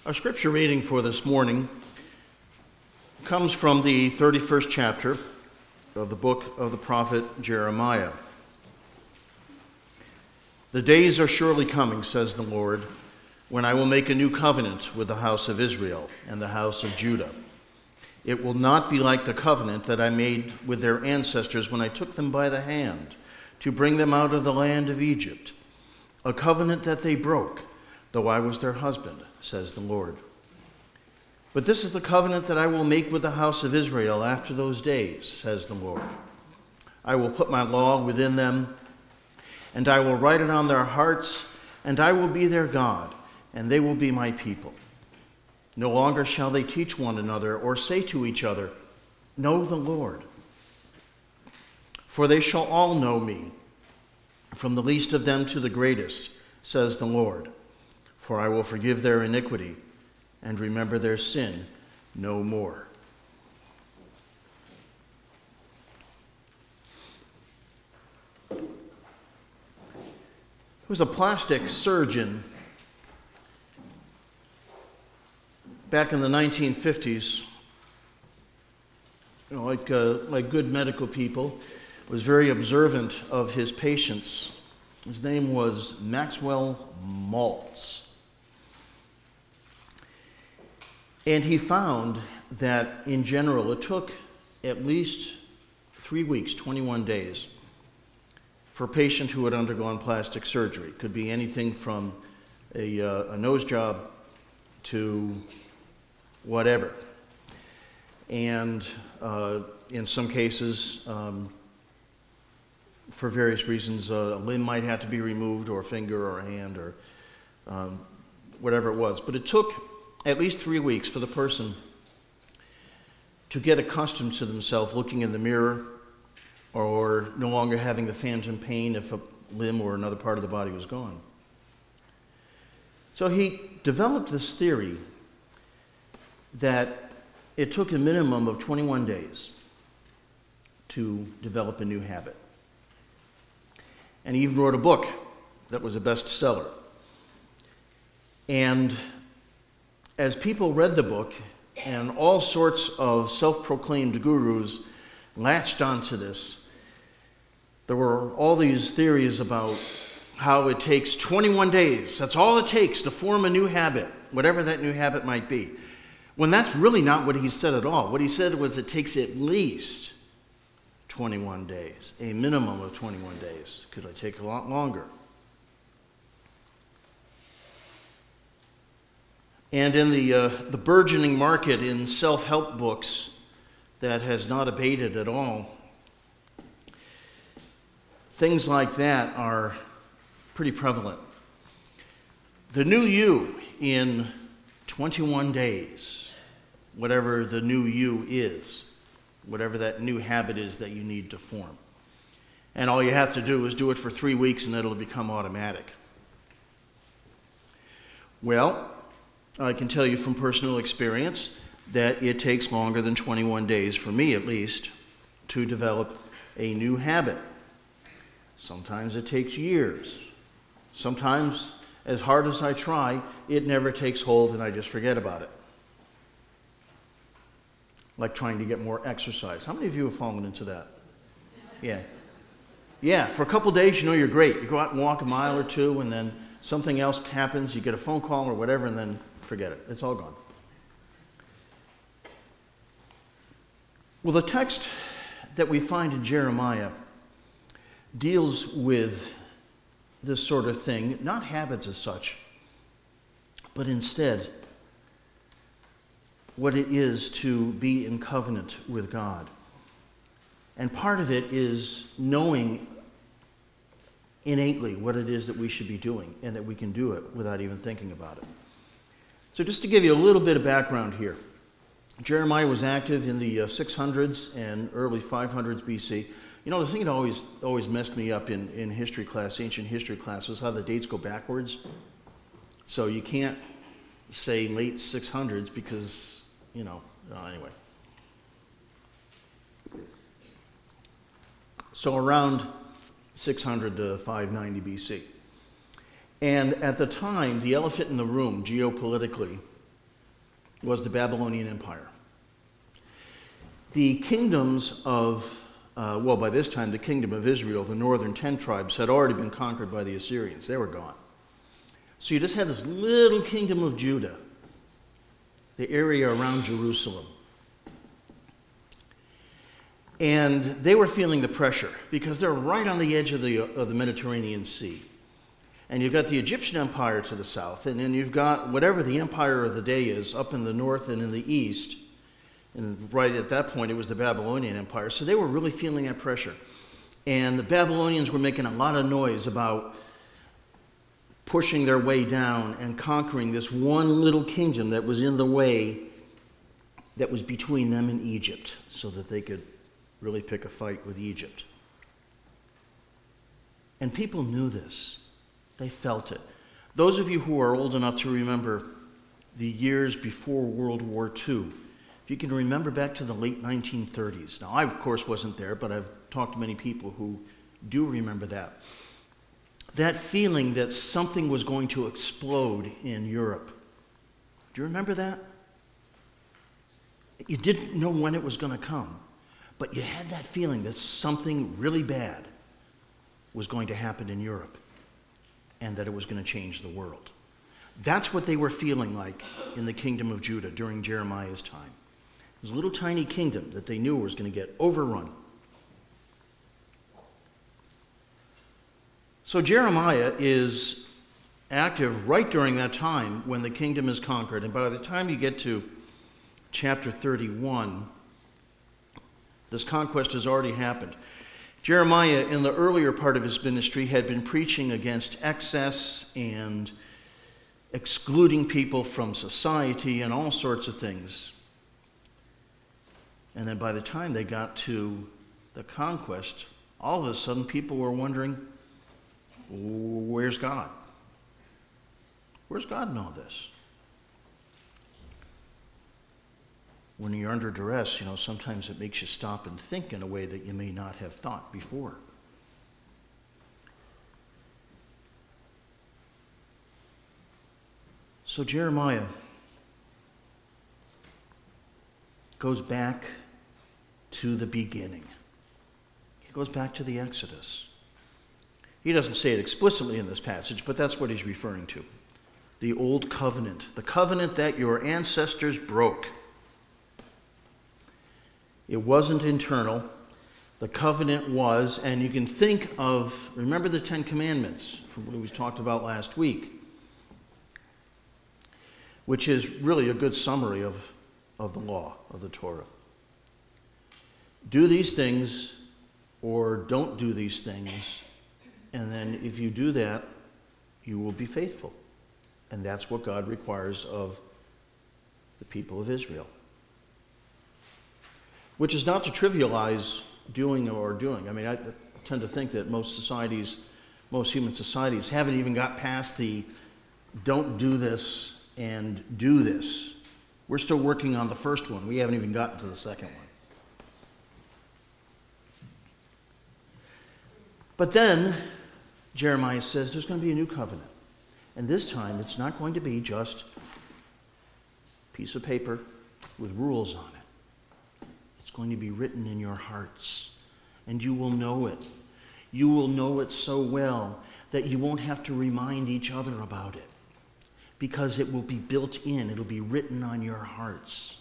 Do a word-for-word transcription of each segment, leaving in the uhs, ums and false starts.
Our scripture reading for this morning comes from the thirty-first chapter of the book of the prophet Jeremiah. The days are surely coming, says the Lord, when I will make a new covenant with the house of Israel and the house of Judah. It will not be like the covenant that I made with their ancestors when I took them by the hand to bring them out of the land of Egypt, a covenant that they broke, though I was their husband, says the Lord. But this is the covenant that I will make with the house of Israel after those days, says the Lord. I will put my law within them, and I will write it on their hearts, and I will be their God, and they will be my people. No longer shall they teach one another or say to each other, know the Lord. For they shall all know me, from the least of them to the greatest, says the Lord. For I will forgive their iniquity and remember their sin no more. There was a plastic surgeon back in the nineteen fifties, you know, like, uh, like good medical people, was very observant of his patients. His name was Maxwell Maltz. And he found that, in general, it took at least three weeks, twenty-one days, for a patient who had undergone plastic surgery. It could be anything from a, uh, a nose job to whatever. And uh, in some cases, um, for various reasons, a limb might have to be removed, or a finger or a hand, or um, whatever it was. But it took at least three weeks for the person to get accustomed to themselves looking in the mirror, or no longer having the phantom pain if a limb or another part of the body was gone. So he developed this theory that it took a minimum of twenty-one days to develop a new habit. And he even wrote a book that was a bestseller. And as people read the book, and all sorts of self-proclaimed gurus latched onto this, there were all these theories about how it takes twenty-one days. That's all it takes to form a new habit, whatever that new habit might be. When that's really not what he said at all. What he said was it takes at least twenty-one days, a minimum of twenty-one days. Could I take a lot longer? And in the, uh, the burgeoning market in self-help books that has not abated at all, things like that are pretty prevalent. The new you in twenty-one days, whatever the new you is, whatever that new habit is that you need to form. And all you have to do is do it for three weeks and it'll become automatic. Well, I can tell you from personal experience that it takes longer than twenty-one days, for me at least, to develop a new habit. Sometimes it takes years. Sometimes, as hard as I try, it never takes hold and I just forget about it. Like trying to get more exercise. How many of you have fallen into that? Yeah. Yeah, for a couple days you know you're great. You go out and walk a mile or two and then something else happens, you get a phone call or whatever, and then forget it. It's all gone. Well, the text that we find in Jeremiah deals with this sort of thing, not habits as such, but instead what it is to be in covenant with God. And part of it is knowing innately what it is that we should be doing and that we can do it without even thinking about it. So just to give you a little bit of background here, Jeremiah was active in the uh, six hundreds and early five hundreds B C. You know, the thing that always always messed me up in, in history class, ancient history class, was how the dates go backwards. So you can't say late six hundreds because, you know, uh, anyway. So around six hundred to five ninety B C. And at the time, the elephant in the room, geopolitically, was the Babylonian Empire. The kingdoms of, uh, well, by this time, the kingdom of Israel, the northern ten tribes, had already been conquered by the Assyrians. They were gone. So you just had this little kingdom of Judah, the area around Jerusalem. And they were feeling the pressure because they're right on the edge of the, of the Mediterranean Sea. And you've got the Egyptian Empire to the south, and then you've got whatever the empire of the day is up in the north and in the east. And right at that point, it was the Babylonian Empire. So they were really feeling that pressure. And the Babylonians were making a lot of noise about pushing their way down and conquering this one little kingdom that was in the way, that was between them and Egypt, so that they could really pick a fight with Egypt. And people knew this. They felt it. Those of you who are old enough to remember the years before World War Two, if you can remember back to the late nineteen thirties. Now, I, of course, wasn't there, but I've talked to many people who do remember that. That feeling that something was going to explode in Europe. Do you remember that? You didn't know when it was going to come, but you had that feeling that something really bad was going to happen in Europe and that it was going to change the world. That's what they were feeling like in the kingdom of Judah during Jeremiah's time. It was a little tiny kingdom that they knew was going to get overrun. So Jeremiah is active right during that time when the kingdom is conquered. And by the time you get to chapter thirty-one, this conquest has already happened. Jeremiah, in the earlier part of his ministry, had been preaching against excess and excluding people from society and all sorts of things. And then by the time they got to the conquest, all of a sudden people were wondering, where's God? Where's God in all this? When you're under duress, you know, sometimes it makes you stop and think in a way that you may not have thought before. So Jeremiah goes back to the beginning. He goes back to the Exodus. He doesn't say it explicitly in this passage, but that's what he's referring to. The old covenant, the covenant that your ancestors broke. It wasn't internal. The covenant was, and you can think of, remember the Ten Commandments from what we talked about last week, which is really a good summary of, of the law, of the Torah. Do these things or don't do these things, and then if you do that, you will be faithful. And that's what God requires of the people of Israel. Which is not to trivialize doing or doing. I mean, I tend to think that most societies, most human societies, haven't even got past the don't do this and do this. We're still working on the first one. We haven't even gotten to the second one. But then Jeremiah says there's going to be a new covenant. And this time it's not going to be just a piece of paper with rules on it. It's going to be written in your hearts, and you will know it. You will know it so well that you won't have to remind each other about it, because it will be built in. It'll be written on your hearts.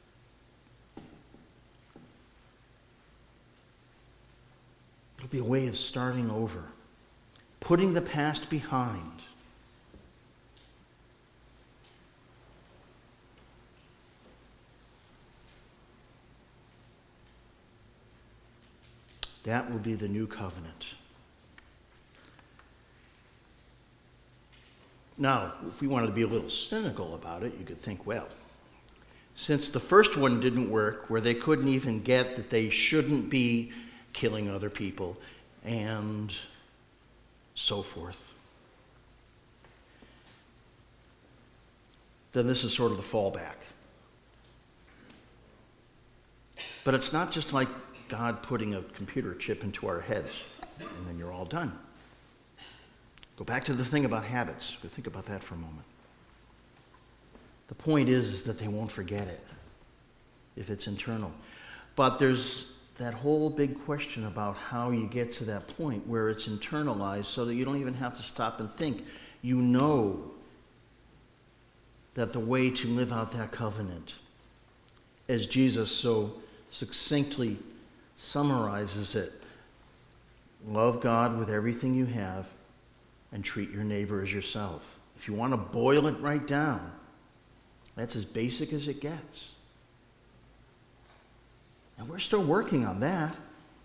It'll be a way of starting over, putting the past behind. That will be the new covenant. Now, if we wanted to be a little cynical about it, you could think, well, since the first one didn't work, where they couldn't even get that they shouldn't be killing other people and so forth, then this is sort of the fallback. But it's not just like God putting a computer chip into our heads, and then you're all done. Go back to the thing about habits. We'll think about that for a moment. The point is, is that they won't forget it if it's internal. But there's that whole big question about how you get to that point where it's internalized so that you don't even have to stop and think. You know that the way to live out that covenant, as Jesus so succinctly summarizes it, love God with everything you have and treat your neighbor as yourself. If you want to boil it right down, that's as basic as it gets. And we're still working on that.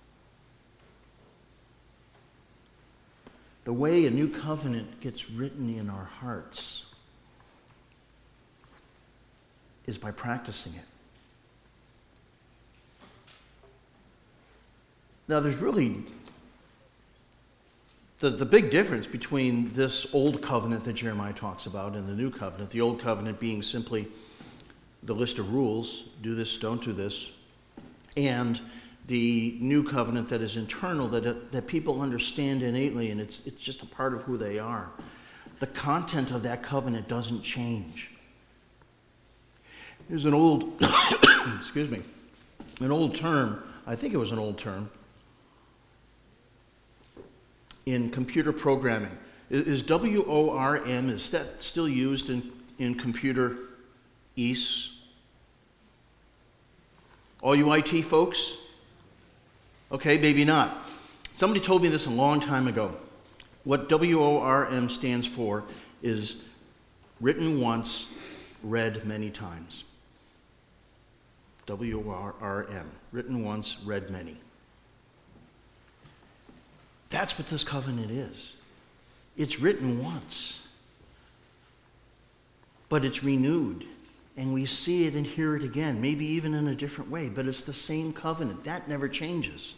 The way a new covenant gets written in our hearts is by practicing it. Now, there's really the, the big difference between this old covenant that Jeremiah talks about and the new covenant, the old covenant being simply the list of rules, do this, don't do this, and the new covenant that is internal, that, that people understand innately, and it's, it's just a part of who they are. The content of that covenant doesn't change. There's an old, excuse me, an old term, I think it was an old term, in computer programming. Is W O R M, is that still used in, in computer E S? All you I T folks? Okay, maybe not. Somebody told me this a long time ago. What W O R M stands for is written once, read many times. W O R M, written once, read many. That's what this covenant is. It's written once, but it's renewed, and we see it and hear it again, maybe even in a different way, but it's the same covenant. That never changes.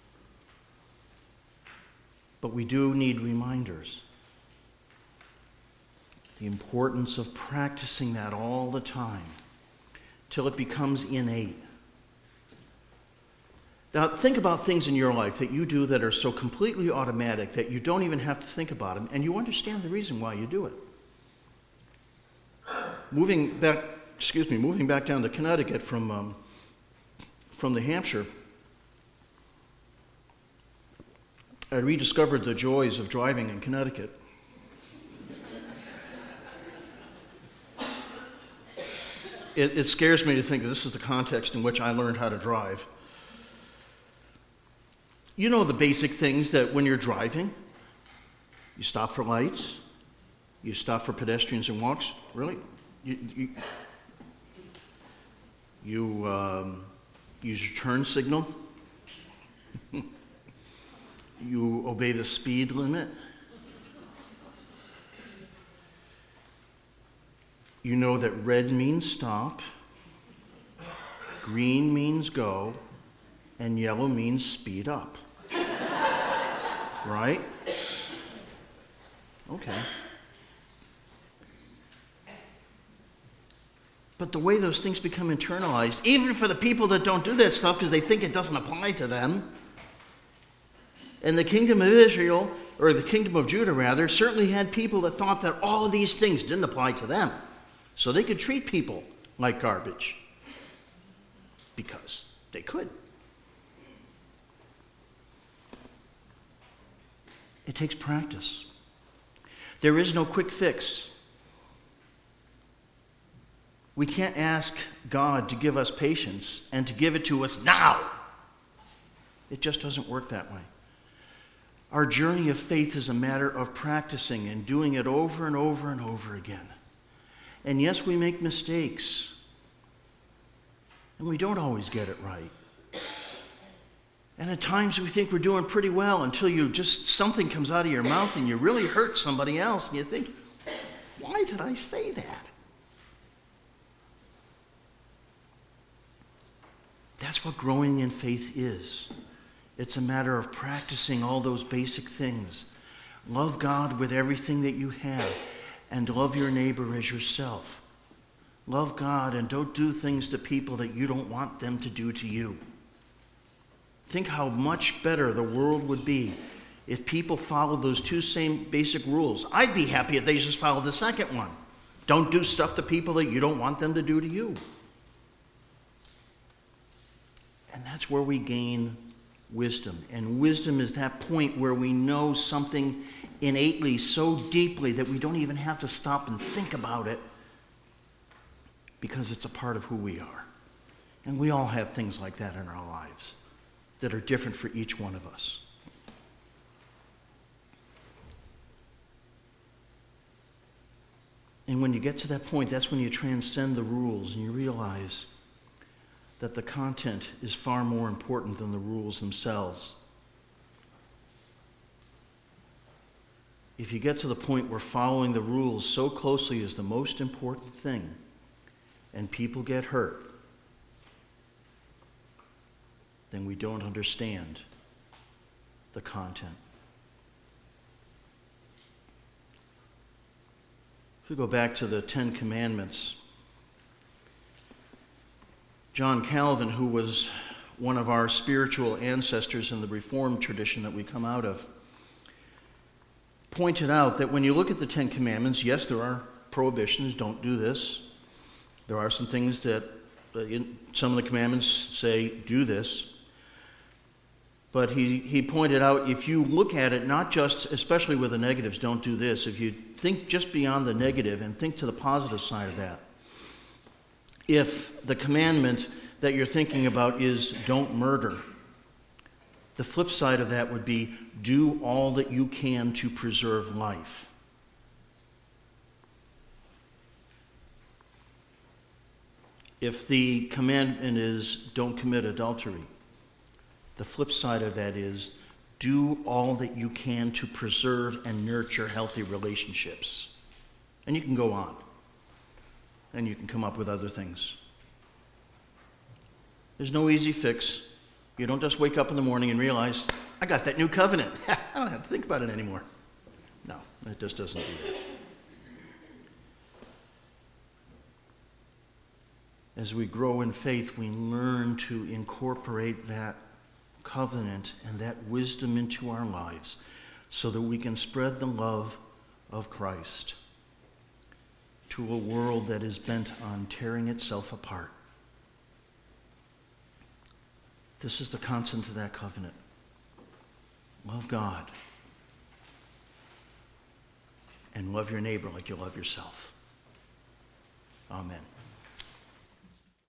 But we do need reminders. The importance of practicing that all the time till it becomes innate. Now, think about things in your life that you do that are so completely automatic that you don't even have to think about them, and you understand the reason why you do it. Moving back, excuse me, moving back down to Connecticut from um, from New Hampshire, I rediscovered the joys of driving in Connecticut. It, it scares me to think that this is the context in which I learned how to drive. You know the basic things that when you're driving, you stop for lights, you stop for pedestrians and walks. Really? You, you, you um, use your turn signal. You obey the speed limit. You know that red means stop, green means go, and yellow means speed up. Right? Okay. But the way those things become internalized, even for the people that don't do that stuff because they think it doesn't apply to them, and the kingdom of Israel, or the kingdom of Judah rather, certainly had people that thought that all of these things didn't apply to them. So they could treat people like garbage because they could. It takes practice. There is no quick fix. We can't ask God to give us patience and to give it to us now. It just doesn't work that way. Our journey of faith is a matter of practicing and doing it over and over and over again. And yes, we make mistakes. And we don't always get it right. And at times we think we're doing pretty well until you just, something comes out of your mouth and you really hurt somebody else and you think, why did I say that? That's what growing in faith is. It's a matter of practicing all those basic things. Love God with everything that you have and love your neighbor as yourself. Love God and don't do things to people that you don't want them to do to you. Think how much better the world would be if people followed those two same basic rules. I'd be happy if they just followed the second one. Don't do stuff to people that you don't want them to do to you. And that's where we gain wisdom. And wisdom is that point where we know something innately so deeply that we don't even have to stop and think about it because it's a part of who we are. And we all have things like that in our lives that are different for each one of us. And when you get to that point, that's when you transcend the rules and you realize that the content is far more important than the rules themselves. If you get to the point where following the rules so closely is the most important thing, and people get hurt, then we don't understand the content. If we go back to the Ten Commandments, John Calvin, who was one of our spiritual ancestors in the Reformed tradition that we come out of, pointed out that when you look at the Ten Commandments, yes, there are prohibitions, don't do this. There are some things that, uh, in, some of the commandments say, do this. But he, he pointed out, if you look at it, not just, especially with the negatives, don't do this, if you think just beyond the negative and think to the positive side of that, if the commandment that you're thinking about is don't murder, the flip side of that would be do all that you can to preserve life. If the commandment is don't commit adultery, the flip side of that is do all that you can to preserve and nurture healthy relationships. And you can go on. And you can come up with other things. There's no easy fix. You don't just wake up in the morning and realize, I got that new covenant. I don't have to think about it anymore. No, it just doesn't do that. As we grow in faith, we learn to incorporate that covenant and that wisdom into our lives so that we can spread the love of Christ to a world that is bent on tearing itself apart. This is the content of that covenant. Love God and love your neighbor like you love yourself. Amen.